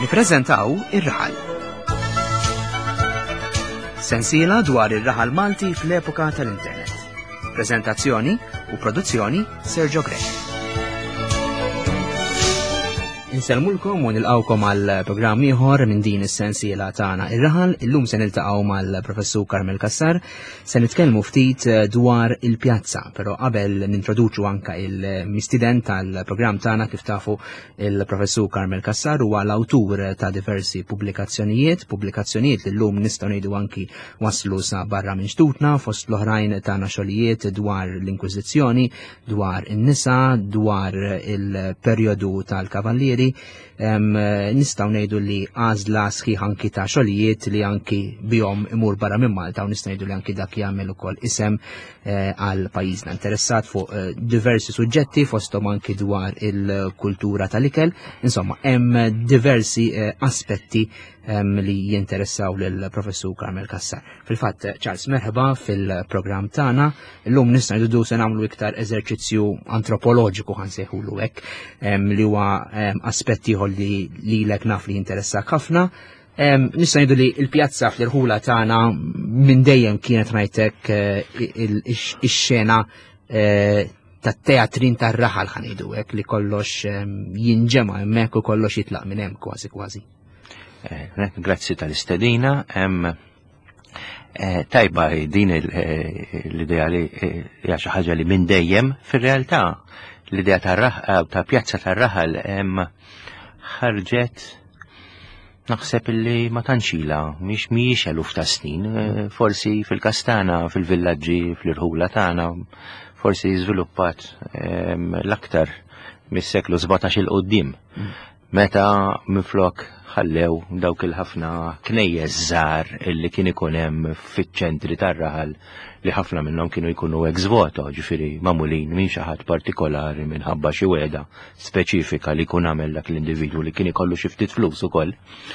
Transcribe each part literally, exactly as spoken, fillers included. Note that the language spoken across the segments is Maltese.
Nippreżentaw ir-raħal. Sensiela dwar ir-raħal Malti fl-epoka tal-Internet. Preżentazzjoni u produzzjoni Sergio Grech. Inselmulkom u nilqawkom għal programm ieħor minn din is-sensiela tagħna ir-raħal. Illum se niltaqgħu mal-Professur Carmel Cassar, se nitkellmu ftit dwar il-pjazza, però qabel nintroduċu anke il-mistident tal-programm tagħna kif tafu il-Professur Carmel Cassar huwa l-awtur ta' diversi pubblikazzjonijiet, pubblikazzjonijiet li llum nistgħu ngħidu anki waslu sa barra minn xtutna, fost l-oħrajn tagħna xogħlijiet dwar l-Inkwiżizzjoni, dwar in-nisa, dwar il-perjodu tal-Kavallieri. Um, nistaw nejdu li għazla sħiħ anki ta' xogħlijiet li anki bihom imur barra minn Malta u nistaw nejdu li anki dak jagħmel ukoll isem għal uh, pajjiżna interessat fuq uh, diversi suġġetti fosthom anki dwar il-kultura tal-ikel. Insomma, hemm diversi uh, aspetti um, li jinteressaw lill-Professur Carmel Cassar. Fil-fatt, Charles, merħba fil-programm tagħna. Illum nista' ngħidu se nagħmlu iktar eżerċizzju antropoloġiku ħansejħulu hekk um, li huwa um, aspetti li lilek naf li jinteressak ħafna. Um, Nista' ngħidu li l-pjazza fl-irħula tagħna minn dejjem kienet ngħidlek uh, ix-xena uh, tat-teatrin tar-raħal ħanejdu hekk li kollox um, jinġema hemmhekk u kollox jitlaq minn hemm kważi kważi. Eh, Grazzi tal-istedina. Um, eh, tajba din l-idea li hija xi ħaġa li minn dejjem fir-realtà l-idea tar-raħal ta' pjazza tar-raħal hemm ħarġet naħseb illi ma tantxila mhix mhijiex eluf ta' snin, forsi fil-Kastana, fil-villaġġi, fl-irħula tagħna, forsi żviluppat l-aktar mis-seklu sebgħetax il qudiem meta minflok ħallew dawk il-ħafna knejjeż żgħar illi kien ikun hemm fiċ-ċentri tar-raħal li ħafna minnhom kienu jkunu ex voto, ġifieri magħmulin minn xi ħadd partikolari minħabba xi wegħda speċifika li jkun għamel dak l-individwu li kien ikollu xi ftit flus ukoll.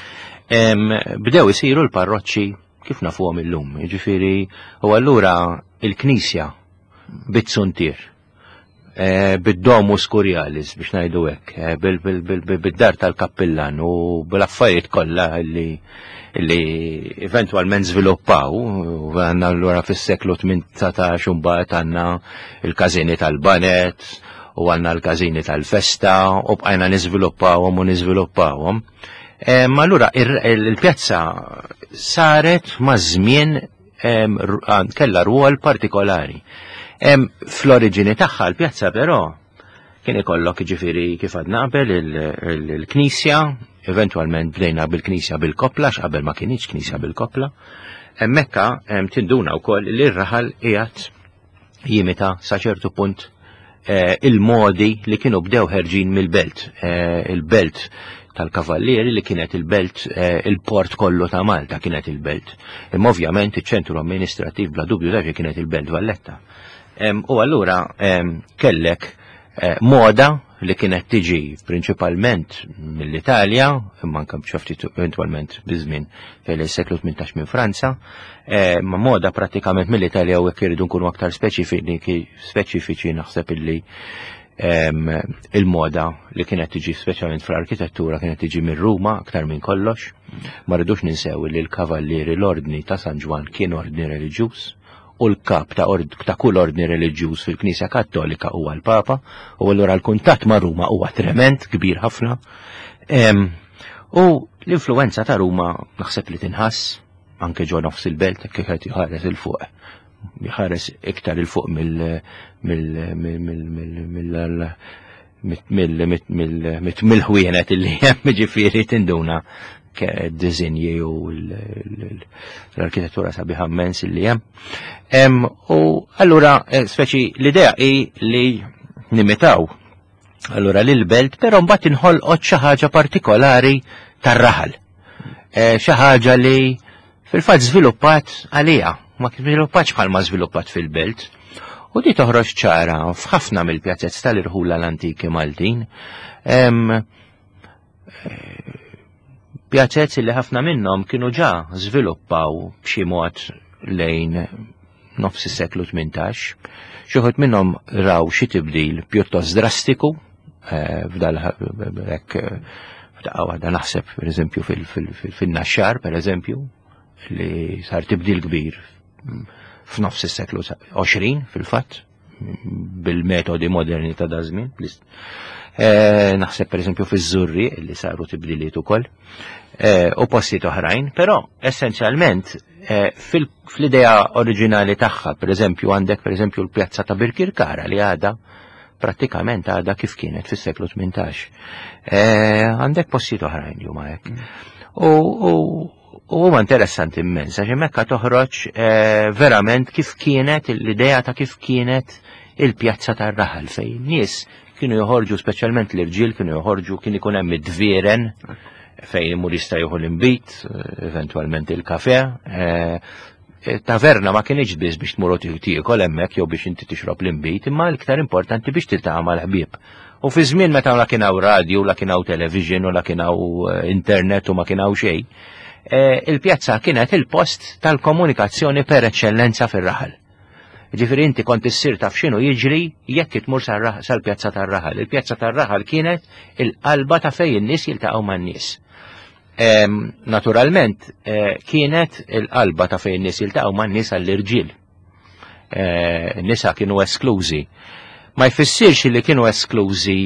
Bdew isiru l-parroċċi kif nafuhom illum, jiġifieri u allura il-Knisja bit-suntier. Eh, bid-domus kurjalis biex ngħidu hekk, bid-dar tal-kappillan u bil-affarijiet kollha li li eventwalment żviluppaw u għandna allura fis-seklu tmintax imbagħad għandna il-każini tal-banet u għandna l-każini tal-festa u bqajna niżviluppawhom u niżviluppawhom. Eh, allura il-pjazza saret ma' żmien kellha rwol partikolari. Fl-oriġini tagħha l-pjazza però kien ikollok ġifieri kif għadna qabel il-Knisja, eventwalment bdejna bil-Knisja bil-Kopla x'qabel ma kienx Knisja bil-Kopla. Hemmhekk tinduna wkoll li r-raħal qiegħed jimita sa ċertu punt il-modi li kienu bdew ħerġin mill-belt, il-belt tal-Kavallieri li kienet il-belt, il-port kollu ta' Malta kienet il-belt. Imma ovvjament iċ-ċentru amministrattiv bla dubju dak kienet il-belt Valletta. Um, u allura um, kellek uh, moda li kienet tiġi prinċipalment mill-Italja, imma anke ftit eventwalment biżmien fil-seklu tmintax minn Franza, uh, ma moda pratikament mill-Italja u hekk iridu nkunu aktar speċifiċi naħseb illi um, il-moda li kienet tiġi speċjalment fl-arkitettura kienet tiġi minn Ruma aktar minn kollox. Ma rridux ninsew li l-Kavallieri l-Ordni ta' San Ġwan kien ordni reliġjuż u l-kap ta', ta kull ordni reliġjuż fil-Knisja Kattolika huwa l-Papa, u allura l-kuntatt ma' Ruma huwa trement kbir ħafna. Um, u l-influenza ta' Ruma naħseb li tinħass anke ġo nofs il-belt kif qed jħares il-fuq. Jħares iktar il-fuq mill-ħwienet illi hemm ġifieri tinduna dizinji u l-arkitettura sabiħa immens li hemm. U allura speċi l-idea hi li nimitaw allura lil-belt, però mbagħad inħolqot xi ħaġa partikolari tar-raħal. Xi ħaġa li fil-fatt żviluppat għaliha, ma żviluppatx bħalma żviluppat fil-belt. U di toħroġ ċara f'ħafna mill-pjazzett tal-irħula l-antiki Maltin. Pjazzezzi li ħafna minnhom kienu ġa żviluppaw b'xi mod lejn nofs is-seklu tmintax. Xi wħud minnhom raw xi tibdil pjuttost drastiku f'dal daqqa waħda naħseb pereżempju fin-Naxxar pereżempju li sar tibdil kbir f'nofs is-seklu għoxrin fil-fatt bil-metodi moderni ta' dażmin. Naħseb pereżempju fiż-Żurri li saru tibdiliet ukoll u postijiet oħrajn, però essenzjalment fl-idea oriġinali tagħha, pereżempju għandek pereżempju l-pjazza ta' Birkirkara li għadha prattikament għadha kif kienet fis-seklu tmintax. Għandek postijiet oħrajn li huma hekk. U huwa interessanti immens, għax hemmhekk toħroġ verament kif kienet l-idea ta' kif kienet il-pjazza tar-Raħal fejn nies kienu joħorġu speċjalment l-irġiel kienu joħorġu kien ikun hemm id-dvieren fejn imur jista' jieħu l-inbit, eventwalment il-kafè. Taverna ma kienx biss biex tmur tiekol hemmhekk jew biex inti tixrob l-inbit, imma l-iktar importanti biex tiltaqa' mal-ħbieb. U fi żmien meta la kien hawn radju, la kien hawn television u la kien hawn internet u ma kien hawn xejn, il-pjazza kienet il-post tal-komunikazzjoni per eċċellenza fir-Raħal. Ġifieri inti kont issir taf x'inhu jiġri jekk itmur sal-pjazza tar-Raħal. Il-pjazza tar-Raħal kienet il-qalba ta' fejn in-nies jiltaqgħu man-nies. Naturalment kienet il-qalba ta' fejn in-nies jiltaqgħu man-nies għall-irġiel. Nisa kienu esklużi. Ma jfissirx li kienu esklużi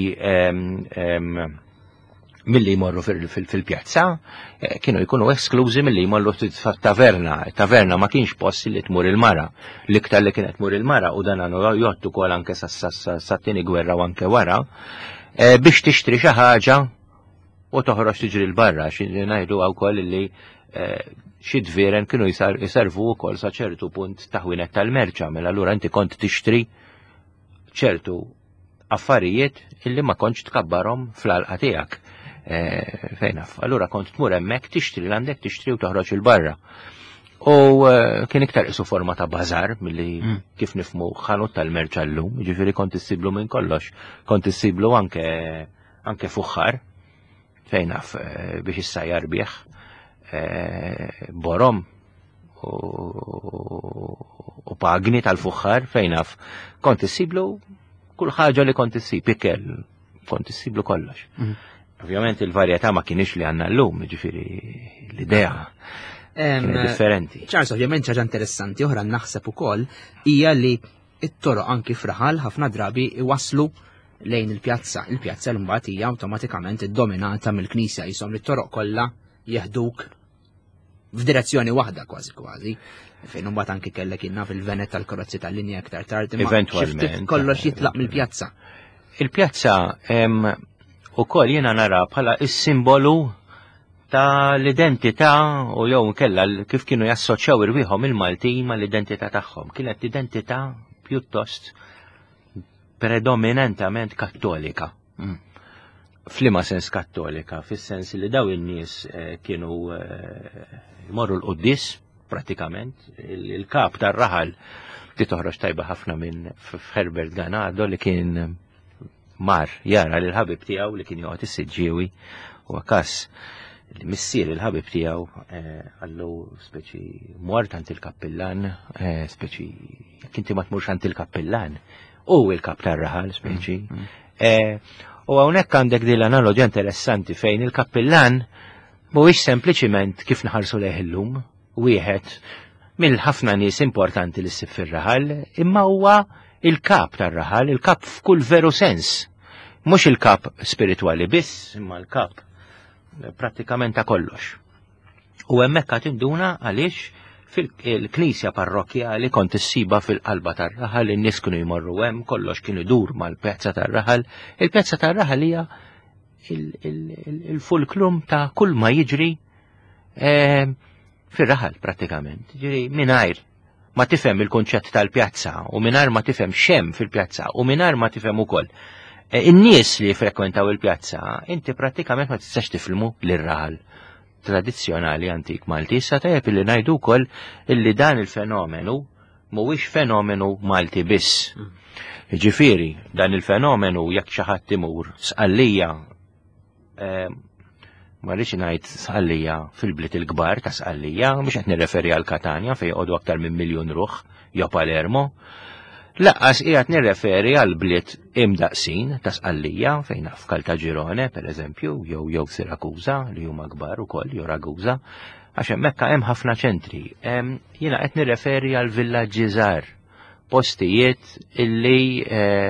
milli jmorru fil-pjazza, kienu jkunu esklużi milli jmorru taverna. Taverna ma kienx post li tmur il-mara. L-iktar li kienet tmur il-mara u dan għanu jottu kol anke sa-t-tieni gwerra u anke wara, biex tixtri xi ħaġa u toħroġ tiġri l-barra, ngħidu wkoll li xi dvieren kienu jservu wkoll sa ċertu punt taħwinet tal-merċa, mela allura inti kont tixtri ċertu affarijiet illi ma kontx tkabbarhom fl-għalqa tiegħek. Fejnaf, allura kont tmur hemmhekk tixtri l-għandek tixtri u toħroġ il-barra. U kien iktar isu forma ta' bażar milli kif nifmu ħanut tal-merċa llum, jiġifieri kont issiblu minn kollox, kont issiblu anke anke fuħħar fejnaf biex issajjar bih borom u pagni tal-fuħħar fejnaf kont issiblu kull ħaġa li kont issib ikel, kont issiblu kollox. Ovvjament il-varjetà ma kienx li għandna llum, ġifieri l-idea kienet differenti. Ċars, ovvjament ħaġa interessanti oħra naħseb ukoll hija li t-toroq anki f'Raħal ħafna drabi iwasslu lejn il-pjazza. Il-pjazza l-mbagħad hija awtomatikament iddominata mill-Knisja jisom li t-toroq kollha jeħduk f'direzzjoni waħda kważi kważi. Fejn imbagħad anki kellek inna fil-Venet tal-karozzi tal-linja aktar tard Eventwalment. Kollox jitlaq mill-pjazza. Il-pjazza ukoll jiena nara bħala is-simbolu ta' l-identità u jew kella kif kienu jassoċjaw irwieħhom il-Maltin ma' l-identità tagħhom. Kienet identità pjuttost predominantament kattolika. F'liema sens kattolika, fis-sens li daw in-nies kienu jmorru l-qudies pratikament, il-kap tar-Raħal li toħroġ tajba ħafna minn Herbert Ganado li kien mar jara li l-ħabib tiegħu li kien joqgħod issiġġiewi u għakas li missier il-ħabib tiegħu għallu speċi mort għand il-kappillan, speċi jekk inti ma tmurx għand il-kappillan u il-kap tar-Raħal speċi. U hawnhekk għandek din l-analogja interessanti fejn il-kappillan mhuwiex sempliċiment kif naħarsu lejh illum wieħed mill-ħafna nies importanti li ssib fir-Raħal, imma huwa il-kap tar-Raħal, il-kap f'kull veru sens. Mhux il-kap spiritwali biss, imma l-kap prattikament ta' kollox. U hemmhekk qed induna għaliex fil-Knisja parrokjali kont issiba fil-qalba tar-Raħal, in-nies kienu jmorru hemm, kollox kien idur mal-pjazza tar-Raħal. Il-pjazza tar-Raħal hija il-fulkrum ta' kull ma jiġri fir-Raħal prattikament. Ġieri mingħajr ma tifhem il-kunċett tal-pjazza u mingħajr ma tifhem xemm fil-pjazza u mingħajr ma tifhem ukoll in-nies li frekwentaw il-pjazza, inti prattikament ma tistax tifhmu lir-Raħal tradizzjonali antik Malti. Issa tajjeb illi ngħidu wkoll illi dan il-fenomenu mhuwiex fenomenu Malti biss. Ġifieri dan il-fenomenu jekk xi ħadd imur sqallija ma rridx ngħid sqallija fil-bliet il-kbar ta' sqallija, mhux qed nirreferi għal Katania fejn jqogħdu aktar minn miljun ruħ jew Palermo. Laqqas qiegħed nirreferi għal bliet imdaqsin ta' Sqallija fejn f'Kaltaġirone pereżempju, jew jew Sirakuża li huma kbar ukoll jew Raguża, għax hemmhekk hemm ħafna ċentri. Jiena qed nirreferi għal villaġġi żgħar, postijiet illi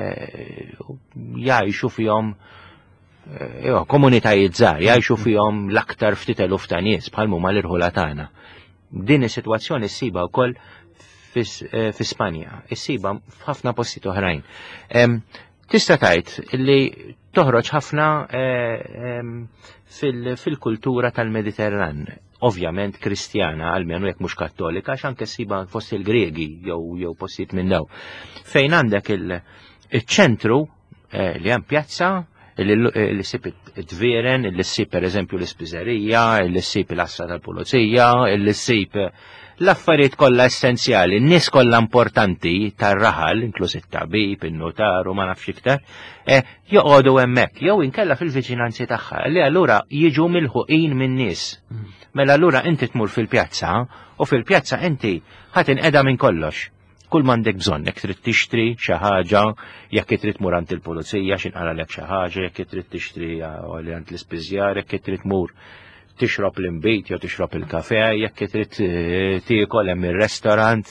jgħixu fihom komunitajiet żgħar, jgħixu fihom l-aktar ftit eluf ta' nies bħal huma l-irħula tagħna. Din is-sitwazzjoni ssiba wkoll fi Spanja, issiba f'ħafna postijiet oħrajn. Tista' tgħid li toħroġ ħafna fil-kultura tal-Mediterran, ovvjament kristjana, għalmenu jekk mhux kattolika, għax anke ssiba fost il-Griegi jew jew postijiet minn daw. Fejn għandek il-ċentru li hemm pjazza li ssib it-tvieren, li ssib pereżempju l-ispiżerija, li ssib l-assa tal-pulizija, li ssib l-affarijiet kollha essenzjali, n-nies kollha importanti tar-raħal, inkluż it-tabib, in-notar u ma nafx iktar, joqogħdu hemmhekk, jew inkella fil-viċinanzi tagħha, li allura jiġu milħuqin min-nies. Mela allura inti tmur fil-pjazza u fil-pjazza inti ħadd inqeda minn kollox. Kull m'għandek bżonn, jekk trid tixtri xi ħaġa, jekk trid tmur għand il-pulizija x'inqaralek xi ħaġa, jekk trid tixtri għal għand l-ispiżjar, jekk trid tmur tixrob l-imbit jew tixrob il-kafè, jekk trid tiekol hemm ir-restorant.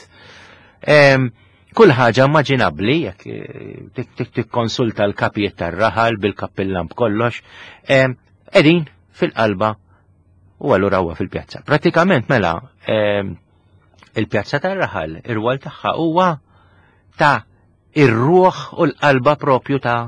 Kull ħaġa immaġinabbli jekk tikkonsulta l-kapijiet tar-raħal bil-kappillam b'kollox, qegħdin fil-qalba u allura huwa fil-pjazza. Pratikament mela il-pjazza tar-raħal, ir-rwol tagħha huwa ta' ir-ruħ u l-qalba propju ta'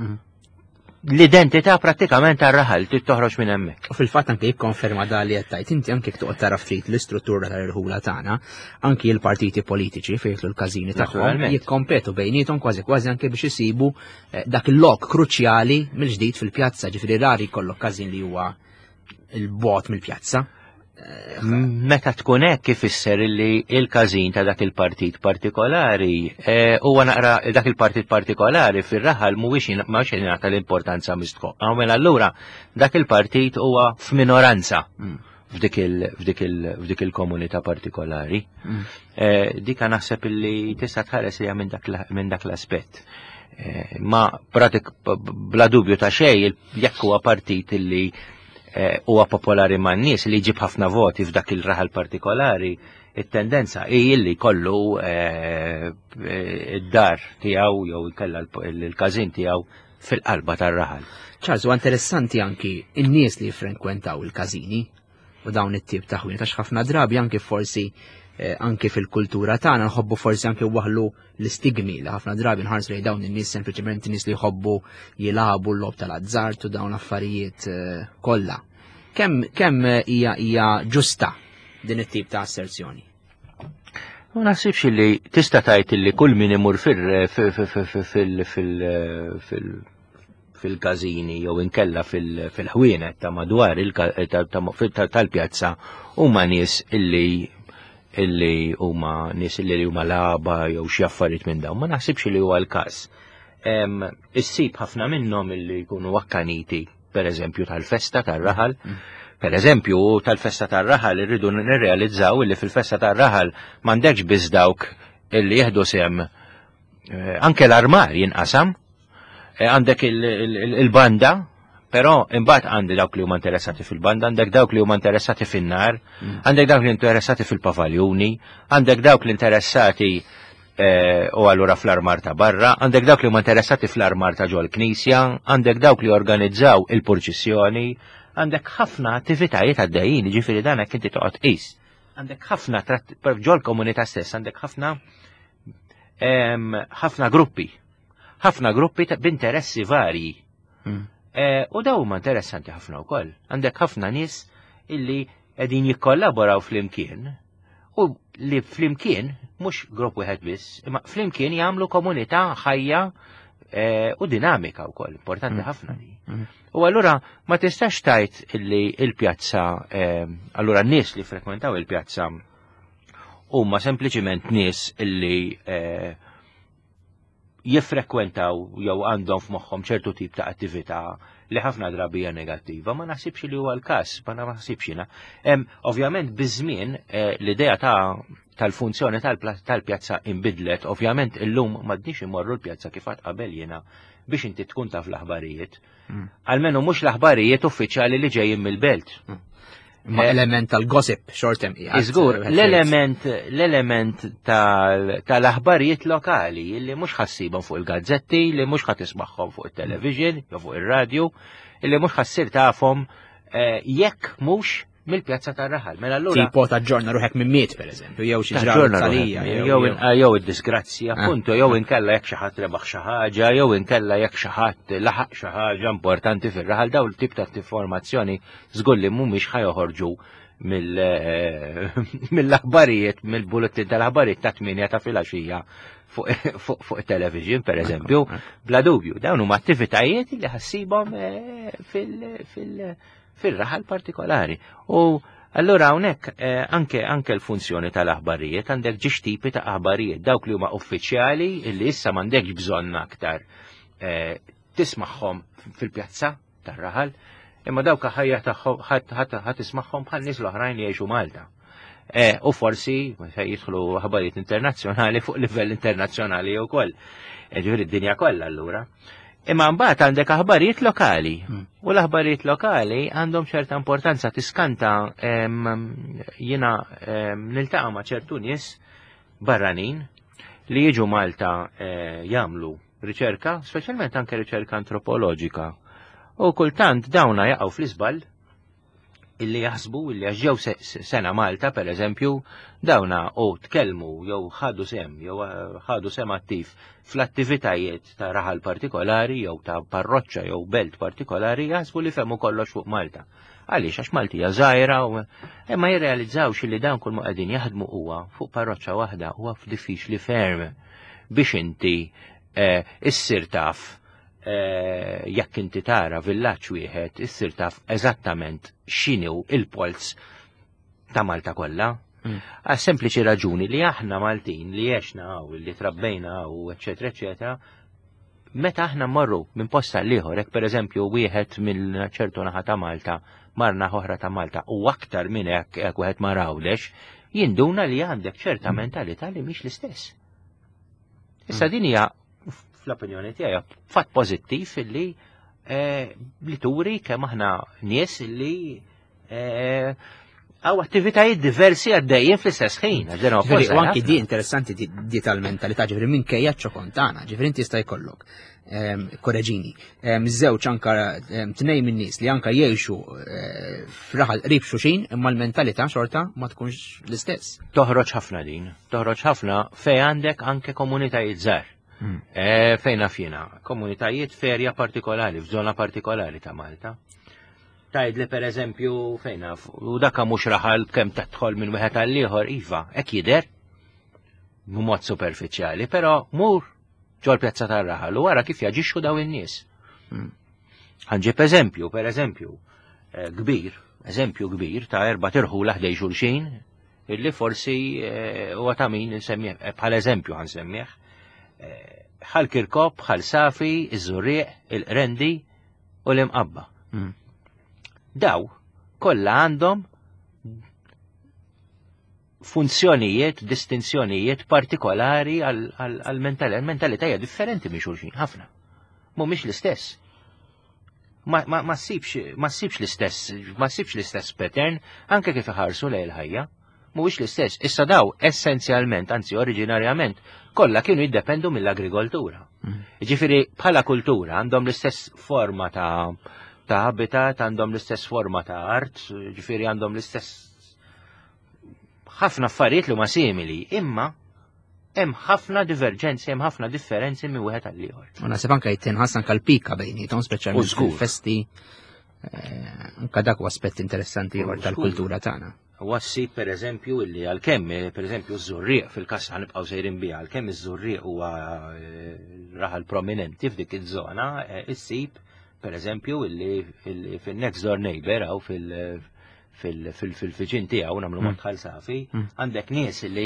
l-identità pratikament tar-raħal trid toħroġ minn hemmhekk. U fil-fatt anke jikkonferma da li qed tgħid inti anke jekk toqgħod tara ftit l-istruttura tal-irħula tagħna, anki l-partiti politiċi fejn jitlu l-każini tagħhom jikkompetu bejniethom kważi kważi anke biex isibu dak il-lok kruċjali mill-ġdid fil-pjazza, ġifieri rari jkollok każin li huwa il-bogħod mill-pjazza. Meta tkun hekk ifisser li il-każin ta' dak il-partit partikolari huwa naqra dak il-partit partikolari fir-raħal mhuwiex ma jingħata l-importanza mistħoqqa. Mela allura dak il-partit huwa f'minoranza f'dik il-komunità partikolari. Dika naħseb li tista' tħares liha minn dak l-aspett. Ma pratik bla dubju ta' xejn jekk huwa partit li huwa popolari man nies li jġib ħafna voti f'dak il-raħal partikolari, it-tendenza hi li kollu id-dar tiegħu jew ikella l-każin tiegħu fil-qalba tar-raħal. Charles, huwa interessanti anki in-nies li jiffrenkwentaw il-każini u dawn it-tip ta' ħwienet għax ħafna drabi anke forsi anke fil-kultura tagħna nħobbu forsi anke waħlu l-istigmi li ħafna drabi nħarsu li dawn in-nies sempliċement nies li jħobbu jilagħbu l-lob tal-azzart u dawn affarijiet kollha. Kemm kemm hija hija ġusta din it-tip ta' asserzjoni? Ma naħsibx li tista' tgħid li kull min imur fil-każini jew inkella fil-ħwienet ta' madwar tal-pjazza huma nies illi illi huma nies illi huma laba jew xi affarijiet minn dawn. Ma naħsibx li huwa l-każ. Issib ħafna minnhom illi jkunu wakkaniti, pereżempju tal-festa tar-raħal. Pereżempju tal-festa tar-raħal irridu nirrealizzaw illi fil-festa tar-raħal m'għandekx biss dawk illi jieħdu sehem anke l-armar jinqasam, għandek il-banda, però imbagħad għandi dawk li huma interessati fil-banda, għandek dawk li huma interessati fin-nar, għandek dawk li interessati fil-pavaljuni, għandek dawk li interessati u allura fl-armar ta' barra, għandek dawk li huma interessati fl-armar ta' ġol knisja, għandek dawk li organizzaw il-purċissjoni, għandek ħafna attivitajiet għaddejjin, ġifieri dan hekk inti toqgħod qis. Għandek ħafna ġol komunità stess, għandek ħafna ħafna gruppi, ħafna gruppi b'interessi varji. U daw huma interessanti ħafna wkoll. Għandek ħafna nies illi qegħdin jikkollaboraw flimkien u li flimkien mhux grupp wieħed biss, imma flimkien jagħmlu komunità ħajja u dinamika wkoll, importanti ħafna li. U allura ma tistax tgħid illi il-pjazza, allura n-nies li frekwentaw il-pjazza huma sempliċiment nies illi jiffrekwentaw jew għandhom f'moħħhom ċertu tip ta' attività li ħafna drabija negattiva, ma naħsibx li huwa l-każ, ma naħsibx jiena. Ovvjament biż-żmien l-idea ta' tal-funzjoni tal-pjazza inbidlet, ovvjament illum m'għadniex imorru l-pjazza kif qatt qabel jiena biex inti tkun taf l-aħbarijiet. Almenu mhux l-aħbarijiet uffiċjali li ġejjin mill-belt. Ma element tal-gossip xortem. Iżgur, l-element l-element tal-aħbarijiet lokali li mhux ħassibhom fuq il-gazzetti, li mhux ħadd tismagħhom fuq it-television, jew fuq ir-radju, li mhux ħassir tafhom jekk mhux mill-pjazza tar-Raħal. Mela allura tipo taġġorna ruħek minn miet pereżempju, jew xi ġraġa talija, jew id-disgrazzja, appuntu, jew inkella jekk xi ħadd rebaħ xi ħaġa, jew inkella jekk xi ħadd laħaq xi ħaġa importanti fir-Raħal, dawn il-tip ta' informazzjoni żgur li mhumiex ħajoħorġu mill-aħbarijiet, mill-bulletin tal-aħbarijiet ta' tminja ta' filgħaxija fuq it-television pereżempju, bla dubju. Dawn huma attivitajiet li ħassibhom fil- fil-Raħal partikolari. U allura hawnhekk anke anke l-funzjoni tal-aħbarijiet għandek ġiex tipi ta' aħbarijiet dawk li huma uffiċjali illi issa m'għandekx bżonn aktar tismagħhom fil-pjazza tar-Raħal, imma dawk ħajja ħadd tismagħhom bħal nies l-oħrajn li jgħixu Malta. U forsi se jidħlu aħbarijiet internazzjonali fuq livell internazzjonali wkoll. Ġifieri d-dinja kollha allura. Imma mbagħad għandek aħbarijiet lokali. U l-aħbarijiet lokali għandhom ċerta importanza tiskanta jiena niltaqa' ma' ċertu nies barranin li jiġu Malta jagħmlu riċerka, speċjalment anke riċerka antropoloġika. U kultant dawna jaqgħu fl-iżball illi jaħsbu illi ġew sena Malta pereżempju dawna u tkellmu jew ħadu sem jew ħadu sem attiv fl-attivitajiet ta' raħal partikolari jew ta' parroċċa jew belt partikolari jaħsbu li femmu kollox fuq Malta. Għaliex għax Malti hija żgħira u imma jirrealizzawx li dawn kull ma qegħdin jaħdmu huwa fuq parroċċa waħda huwa diffiċli ferm biex inti issir taf jekk inti tara villaġġ wieħed issir taf eżattament x'inhu il-polz ta' Malta kollha. Għal sempliċi raġuni li aħna Maltin li għexna u li trabbejna u eċetera eċetera, meta aħna mmorru minn posta l-ieħor, hekk pereżempju wieħed mill ċertu naħa ta' Malta marna oħra ta' Malta u aktar minn hekk hekk wieħed ma rawlex, jinduna li għandek ċerta mentalità li mhix l-istess. Issa din hija fl-opinjoni tiegħi fatt pożittiv illi li turi kemm aħna nies illi għaw attivitajiet diversi għaddejjin fl-istess ħin. U anki di interessanti di tal-mentalità, ġifri minn kejjaċ kontana, ġifri inti sta jkollok. Korreġini, żewġ anka tnej minn nies li anka jgħixu f'Raħal qrib xulxin imma l-mentalità xorta ma tkunx l-istess. Toħroġ ħafna din, toħroġ ħafna fejn għandek anke komunitajiet żgħar. Fejn fjena, komunitajiet ferja partikolari, f'żona partikolari ta' Malta. Tajd li per eżempju fejna, u dakka mhux Raħal kemm tadħol minn wieħed għal ieħor iva, hekk jidher b'mod superfiċjali, però mur ġol pjazza tar-Raħal u wara kif jaġixxu daw in-nies. Ħanġib eżempju, per eżempju, kbir, eżempju kbir ta' erba' tirħula ħdej xulxin, illi forsi huwa ta' min insemmih bħal eżempju ħansemmih. Bħal Kirkop, bħal Safi, iż-Żurrieq, il-Qrendi u l-Imqabba. Daw kollha għandhom funzjonijiet, distinzjonijiet partikolari għal mentalità hija differenti minn xulxin ħafna. Mhumiex l-istess. Ma ssibx l-istess, ma ssibx l-istess pattern anke kif iħarsu lejn il-ħajja. Mhuwiex l-istess. Issa daw essenzjalment, anzi oriġinarjament, kollha kienu jiddependu mill-agrikoltura. Ġifieri bħala kultura għandhom l-istess forma ta' ta' habitat, għandhom l-istess forma ta' art, ġifieri għandhom l-istess ħafna affarijiet li huma simili, imma hemm ħafna diverġenzi, hemm ħafna differenzi minn wieħed għal ieħor. U naħseb anke jittinħassan kal-pika bejnietom speċjalment fil-festi. Anke dak huwa aspett interessanti ieħor tal-kultura tagħna. Wassi per eżempju illi għalkemm per eżempju z-Żurrieq fil-kas ħanibqgħu sejrin biha, għalkemm iż-Żurrieq huwa Raħal prominenti f'dik iż-żona, issib per eżempju illi fil-next door neighbor aw fil- fil-fiċin tiegħu nagħmlu madħal Safi, għandek nies illi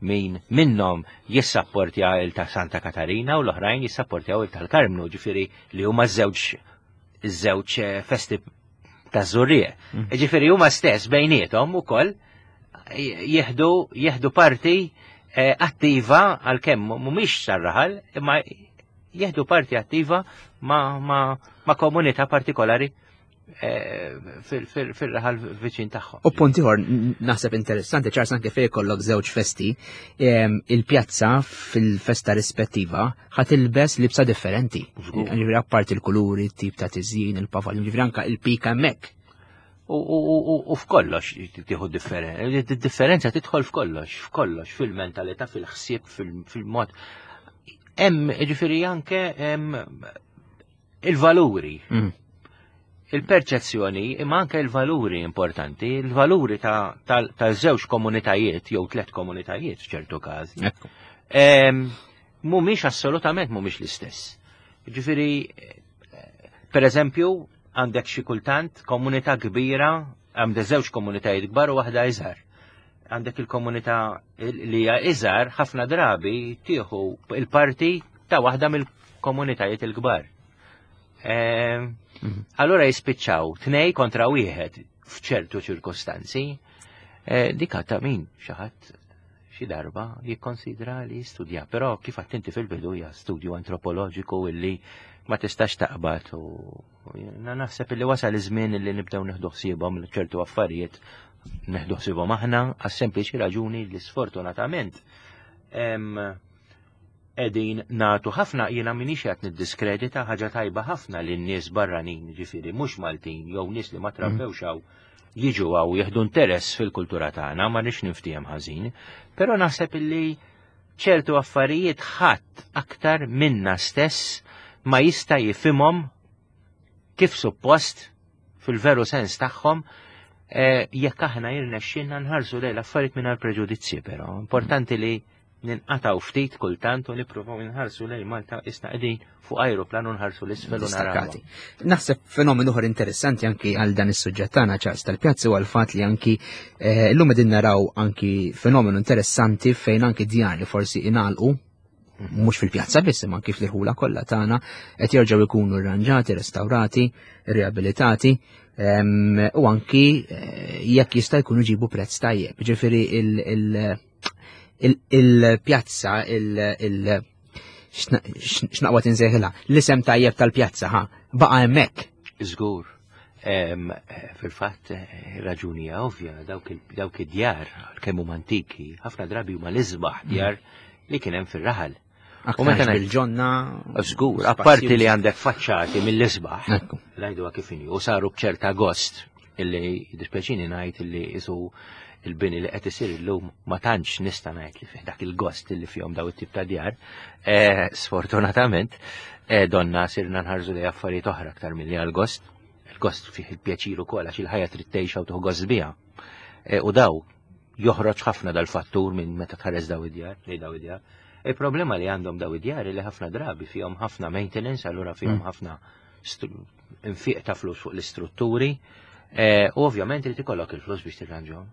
min minnhom jissapportja il ta' Santa Katarina u l-oħrajn jissapportjaw il tal-Karmnu, ġifieri li huma żewġ iż-żewġ festi ta' żurrie. Ġifieri huma stess bejniethom ukoll jieħdu jieħdu parti attiva għalkemm mhumiex sarraħal, imma jieħdu parti attiva ma' ma' ma' komunità partikolari fil-raħal viċin tagħhom. U punt ieħor naħseb interessanti ċars anke fejn jkollok żewġ festi, il-pjazza fil-festa rispettiva ħadd ilbes libsa differenti. Ġifieri apparti il-kuluri, tip ta' tiżjin, il-pavaljon, ġifieri anke il-pika hemmhekk. U f'kollox tieħu differenza. Id-differenza tidħol f'kollox, f'kollox, fil-mentalità, fil-ħsieb, fil-mod. Hemm ġifieri anke il-valuri. Il-perċezzjoni imma anke il-valuri importanti, il-valuri ta' żewġ komunitajiet jew tliet komunitajiet f'ċertu każi. Mhumiex assolutament mhumiex l-istess. Ġifieri, pereżempju, għandek xi kultant komunità kbira, għandek żewġ komunitajiet kbar u waħda iżgħar. Għandek il-komunità li hija iżgħar ħafna drabi tieħu il-parti ta' waħda mill-komunitajiet il-kbar. Allora jispiċċaw tnej kontra wieħed f'ċertu ċirkostanzi, dik ta' min xi ħadd xi darba jikkonsidra li jistudja, però kif attinti fil-bidu hija studju antropoloġiku illi ma tistax taqbad u naħseb illi wasal iż-żmien illi nibdew neħdu ħsiebhom ċertu affarijiet neħdu ħsiebhom aħna għas sempliċi raġuni li sfortunatament qegħdin nagħtu ħafna jiena minix qed niddiskredita ħaġa tajba ħafna lin nies barranin, ġifieri mhux Maltin jew nies li ma trabbewx hawn jiġu għaw jieħdu interess fil-kultura tagħna, ma nix niftijem ħażin, però naħseb illi ċertu affarijiet ħadd aktar minna stess ma jista' jifhimhom kif suppost fil-veru sens tagħhom jekk aħna jirnexxinna nħarsu lejn l-affarijiet mingħajr preġudizzji, però importanti li ninqataw ftit kultant u nippruvaw nħarsu lejn Malta isna qegħdin fuq ajruplan u nħarsu l-isfel u naraw. Naħseb fenomenu uħor interessanti anki għal dan is-suġġett tagħna ċars tal-pjazzi u għal-fatt li anki llum qegħdin naraw anki fenomenu interessanti fejn anki djar li forsi inalqu mhux fil-pjazza biss imma anki fl-irħula kollha tagħna qed jerġgħu jkunu rranġati, restawrati, riabilitati u anki jekk jista' jkunu ġibu prezz tajjeb. Ġifieri il-pjazza, x'naqwa tinżejħilha, l-isem tajjeb tal-pjazza ħa baqa' hemmhekk. Żgur. Fil-fatt raġuni ovvja dawk id-djar kemm huma antiki, ħafna drabi huma l-isbaħ djar li kien hemm fir-raħal. U meta bil-ġonna. Żgur, apparti li għandek faċċati mill-isbaħ, ngħiduha kif inhi, u saru b'ċert agost illi dispeċini ngħid illi isu il-bini li qed isir illum ma tantx nista' ngħid li fih dak il-gost li fihom daw it-tip ta' djar. Sfortunatament donna sirna nħarżu li affarijiet oħra aktar milli għall-gost. Il-gost fih il-pjaċir ukoll għax il-ħajja trid tgħixha u tieħu gost biha. U daw joħroġ ħafna dal-fattur minn meta tħares daw id-djar, li daw id-djar. Il-problema li għandhom daw id-djar li ħafna drabi fihom ħafna maintenance, allura fihom ħafna infiq ta' flus fuq l-istrutturi. U ovvjament irid ikollok il-flus biex tirranġhom.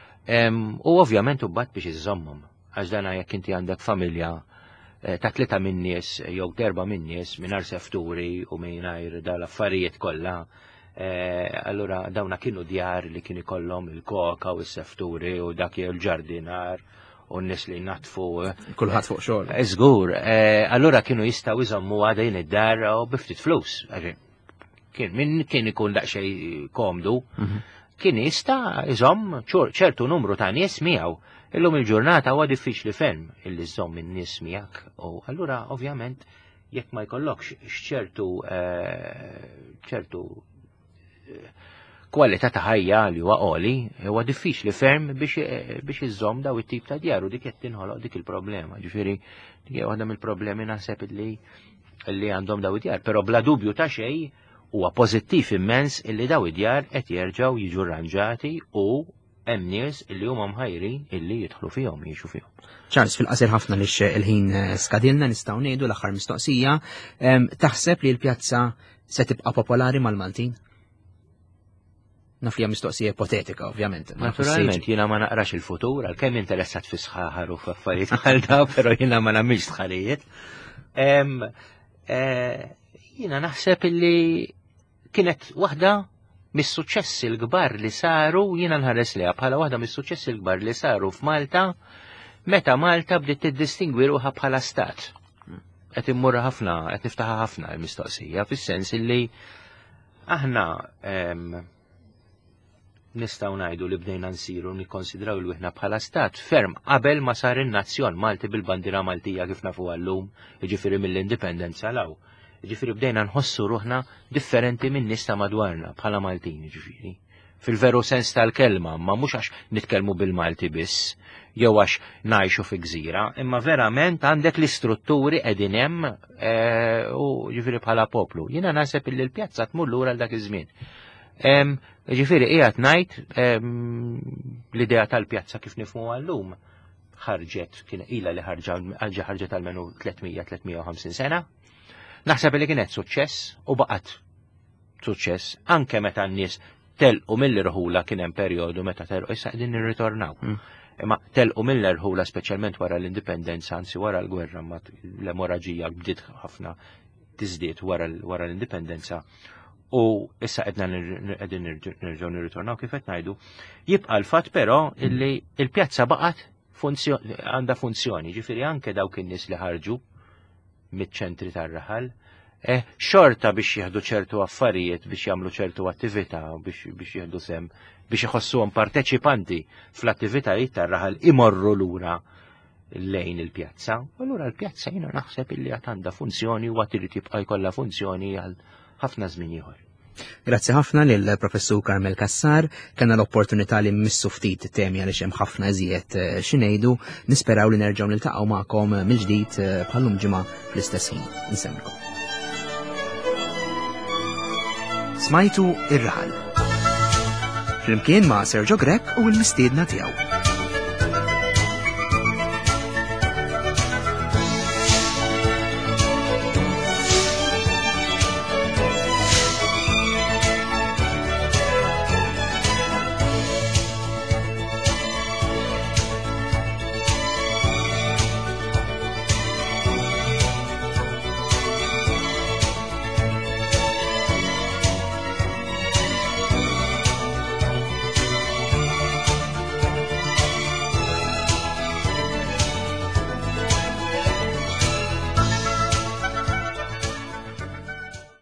U ovvjament ubbat biex iżommhom, għax dana jekk inti għandek familja ta' tlieta minn nies jew terba' minn nies mingħajr sefturi u mingħajr dal-affarijiet kollha, allura dawna kienu djar li kien ikollhom il-koka u s-sefturi u dak il-ġardinar u n-nies li natfu. Kulħadd fuq xogħol. Żgur, allura kienu jistgħu jżommu għadejn id-dar u biftit flus. Kien min kien ikun daqsxejn komdu. Kien jista' iżomm ċertu numru ta' nies miegħu. Illum il-ġurnata huwa diffiċli ferm illi żomm in-nies miegħek. U allura ovvjament jekk ma jkollokx x'ċertu ċertu kwalità ta' ħajja li huwa qoli, huwa diffiċli ferm biex iżomm daw it-tip ta' djar u dik qed tinħoloq dik il-problema. Ġifieri dik hija waħda mill-problemi naħseb illi illi għandhom daw id-djar, però bla dubju ta' xejn huwa pożittiv immens illi daw id-djar qed jerġgħu jiġu rranġati u hemm nies illi huma mħajrin illi jidħlu fihom jgħixu fihom. Charles, fil-qasir ħafna li il-ħin skadilna nistgħu ngħidu l-aħħar mistoqsija, taħseb li l-pjazza se tibqa' popolari mal-Maltin? Naf li hija mistoqsija ipotetika, ovvjament. Naturalment, jiena ma naqrax il-futur, għalkemm interessat fi sħaħar u f'affarijiet bħal dawn, però jiena ma nagħmilx sħarijiet. Jiena naħseb illi kienet waħda mis-suċċessi l-kbar li saru, jiena nħares liha bħala waħda mis-suċċessi l-kbar li saru f'Malta meta Malta bdiet tiddistingwi ruħha bħala stat. Qed immur ħafna, qed niftaħa ħafna l-mistoqsija, fis-sens illi aħna nistgħu ngħidu li bdejna nsiru nikkonsidraw il-wieħna bħala stat ferm qabel ma sar in-nazzjon Malti bil-bandira Maltija kif nafu għallum, jiġifieri mill-indipendenza law. Jiġifieri bdejna nħossu ruħna differenti minn nies ta' madwarna bħala Maltin, jiġifieri. Fil-veru sens tal-kelma, ma mhux għax nitkellmu bil-Malti biss, jew għax ngħixu fi gżira, imma verament għandek l-istrutturi qegħdin hemm u ġifieri bħala poplu. Jiena naħseb illi l-pjazza tmur lura l dak iż-żmien. Ġifieri qiegħed ngħid l-idea tal-pjazza kif nifhmu għallum ħarġet, kien ilha li ħarġa ħarġet għalmenu tlietmija tlietmija u ħamsin sena. Naħseb li kienet suċċess u baqgħet suċċess anke meta n-nies telqu mill-irħula kien hemm perjodu meta telqu issa qegħdin nirritornaw. Imma telqu mill-irħula speċjalment wara l-indipendenza, anzi wara l-gwerra, ma l-emoraġija bdiet ħafna tiżdied wara l-indipendenza. U issa qegħdin nerġgħu nirritornaw kif qed ngħidu. Jibqa' l-fatt però illi l-pjazza baqgħet għandha funzjoni, ġifieri anke dawk in-nies li ħarġu miċ-ċentri tar-raħal, xorta biex jieħdu ċertu affarijiet, biex jagħmlu ċertu attività, biex jieħdu sem, biex iħossuhom parteċipanti fl-attivitajiet tar-raħal imorru lura lejn il-pjazza. U allura l-pjazza jiena naħseb illi għad għandha funzjoni u għad irid tibqa' jkollha funzjoni għal ħafna żmien ieħor. Grazzi ħafna lil professur Karmel Kassar, kellna l-opportunità li missu ftit temi għaliex hemm ħafna iżjed xi ngħidu, nisperaw li nerġgħu niltaqgħu magħkom mill-ġdid bħallum ġimgħa fl-istess ħin. Nsemmilkom. Smajtu ir-raħal. Flimkien ma' Sergio Grek u l-mistiedna tiegħu.